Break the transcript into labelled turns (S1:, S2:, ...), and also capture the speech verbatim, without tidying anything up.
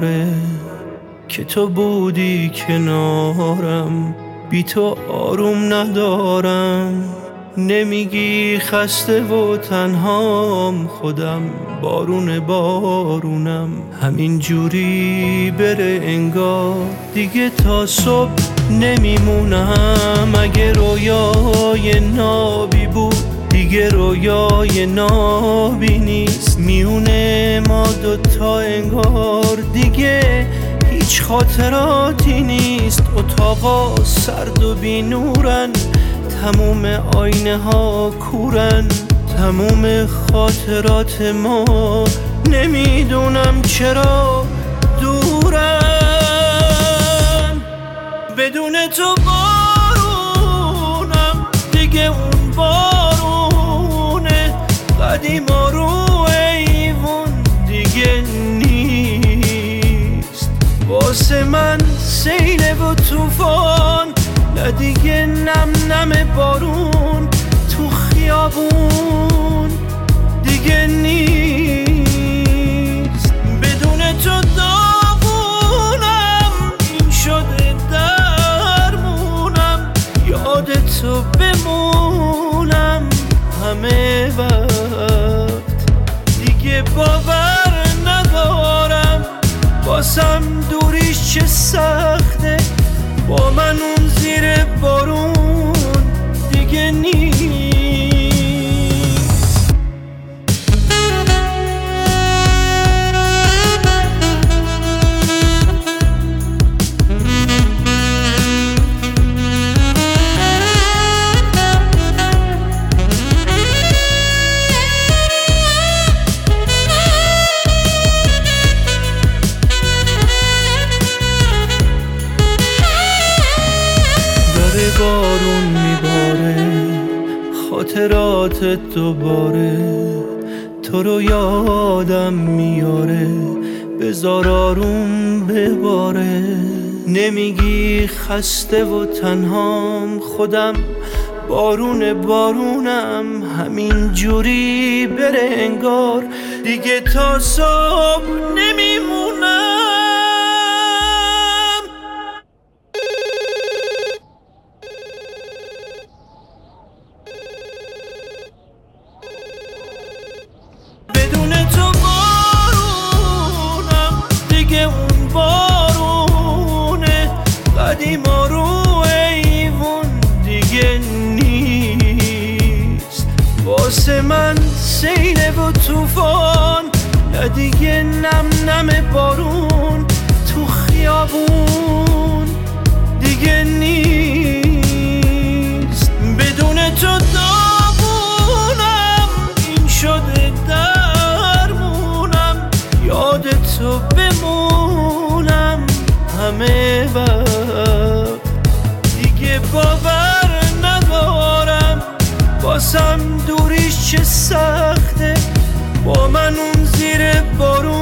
S1: میباره که تو بودی کنارم، بی تو آروم ندارم. نمیگی خسته و تنهام، خودم بارون بارونم. همین جوری بره انگار دیگه تا صبح نمیمونم. اگه رویای نابی بود دیگه رویای نابی نیست. میونه ما دوتا انگار دیگه هیچ خاطراتی نیست. اتاقا سرد و بی نورن، تموم آینه ها کورن. تموم خاطرات ما نمیدونم چرا دورن. بدون تو بارونم دیگه اون بارونه قدیما رو ایوون دیگه نیست. واسه من سیله و توفان، نه دیگه نم نم بارون تو خیابون دیگه نیست. بدون تو داغونم، این شده درمونم. یاد تو بمونم همه وقت دیگه باور ندارم. واسم دوریش چه سخته، با من اون زیر بارون دیگه نیست. بارون میباره خاطرات دوباره، تو رو یادم میاره. بذار آروم بباره. نمیگی خسته و تنهام، خودم بارون بارونم. همین جوری بره انگار دیگه تا صبح نمیمونم. قدیما رو ایوون دیگه نیست. واسه من سیله و توفان، نه دیگه نم نم بارون تو خیابون دیگه نیست. بدون تو داغونم، این شده درمونم. یاد تو بمونم همه وقت دیگه باور ندارم. واسم دوریش چه سخته، با من اون زیر بارون